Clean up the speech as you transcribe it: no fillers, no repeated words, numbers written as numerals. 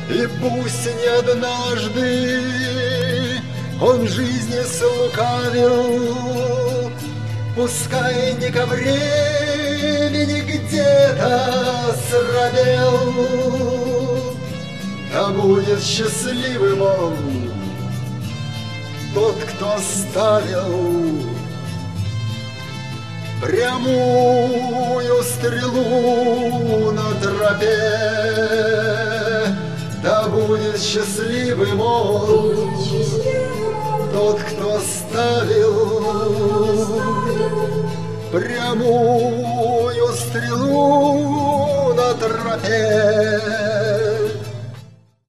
И пусть не однажды он в жизни слукавил, пускай не ко времени где-то срабел, да будет счастливым он, тот, кто ставил прямую стрелу на тропе. Да будет счастливым он, тот, кто ставил прямую стрелу на тропе.